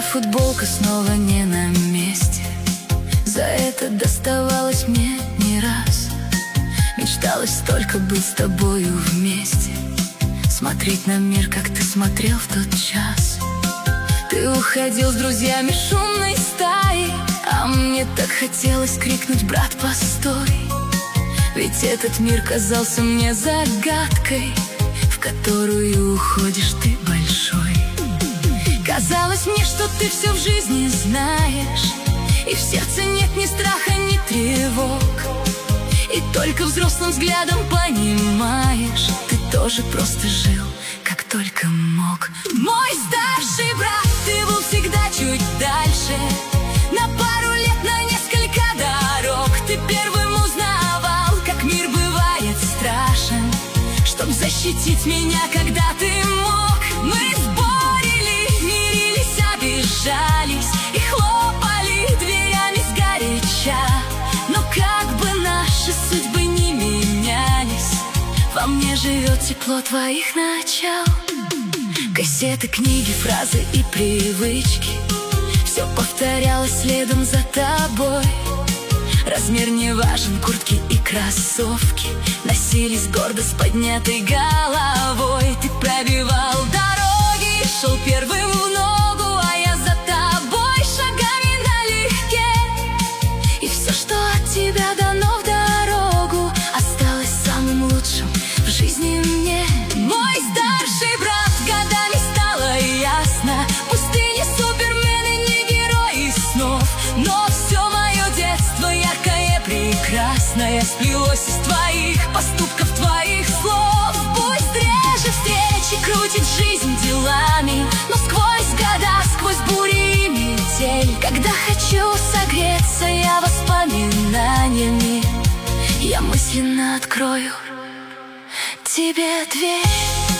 Твоя футболка снова не на месте. За это доставалось мне не раз. Мечталось только быть с тобою вместе, смотреть на мир, как ты смотрел в тот час. Ты уходил с друзьями шумной стаей, а мне так хотелось крикнуть: брат, постой! Ведь этот мир казался мне загадкой, в которую уходишь ты большой. Казалось мне, что ты все в жизни знаешь, и в сердце нет ни страха, ни тревог. И только взрослым взглядом понимаешь, ты тоже просто жил, как только мог. Мой старший брат, ты был всегда чуть дальше, на пару лет, на несколько дорог. Ты первым узнавал, как мир бывает страшен, чтоб защитить меня, когда ты мог. Мы спорили, мирились, обижались и хлопали дверями сгоряча. Но как бы наши судьбы не менялись, во мне живет тепло твоих начал. Кассеты, книги, фразы и привычки, все повторялось следом за тобой. Размер не важен, куртки и кроссовки носились гордо с поднятой головой. Ты пробивал дороги, шел первым в ногу, а я за тобой шагами налегке. И все, что от тебя дано в дорогу, осталось самым лучшим в жизни мне. Мой старший брат, годами стало ясно, пустыни, супермены, не герои снов. Но все мое детство яркое, прекрасное сплелось из твоих поступков, твоих слов. Пусть реже встречи крутит жизнь делами, но сквозь года, сквозь бури и метель, когда хочу согреться я воспоминаниями, я мысленно открою тебе дверь.